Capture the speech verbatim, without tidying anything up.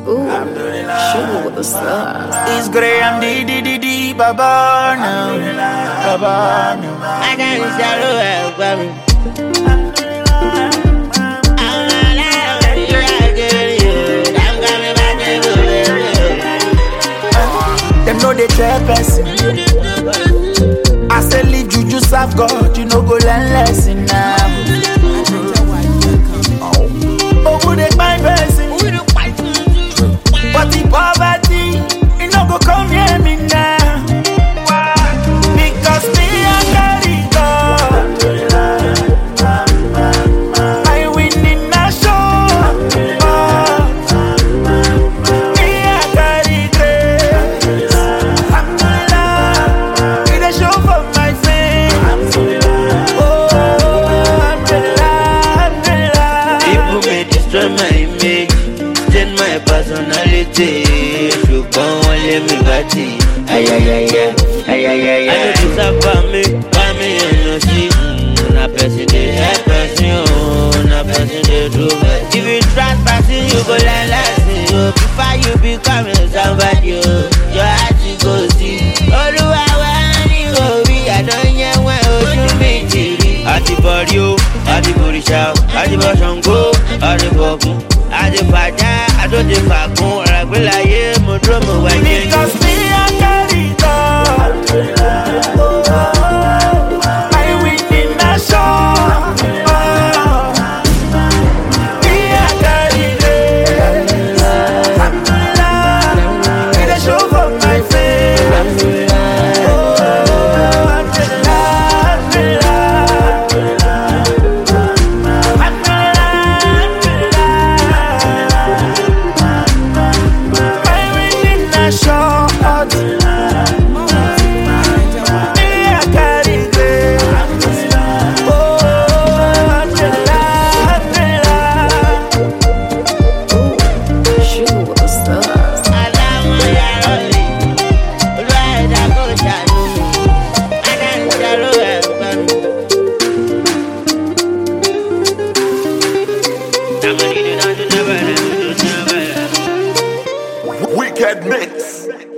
Ooh, sugar with the sauce. It's Graham D D D D Baba now, Baba now. I can't shadow help me. Them know they tell person. I say leave juju serve God, you know go learn lesson now. Oh, who they find person? But the poverty, it no go come near me now. Because me I carry God. I win in a show. Me I carry grace. Alhamdulillah, it a show for my face. Oh, Alhamdulillah, Alhamdulillah. People may destroy my image, change my personality. You can't let me get it. Ay ay ay ay, ay ay ay ay. I know this about me, about me and no see. Na person dey help person, na person dey do. If you trust person, you go learn lesson. Yo, before you become somebody, yo, your heart you go see. Olúwa wa ni orí, àdán wa ojú méjì. Àti bọ̀rí o, àti bòrìṣà o, àti bọ̀ Ṣàngó, àti bọ̀gún, àti fàjà, àtòdì fàkún, ọ̀ràgbélayé, mo dúró mo wá jẹ́. Because me I carry God. I win in a show. Me I carry grace. Alhamdulillah, it a show for my face. Oh, Alhamdulillah, Alhamdulillah. I win in a show. Sugar with the sauce. Wicked mix.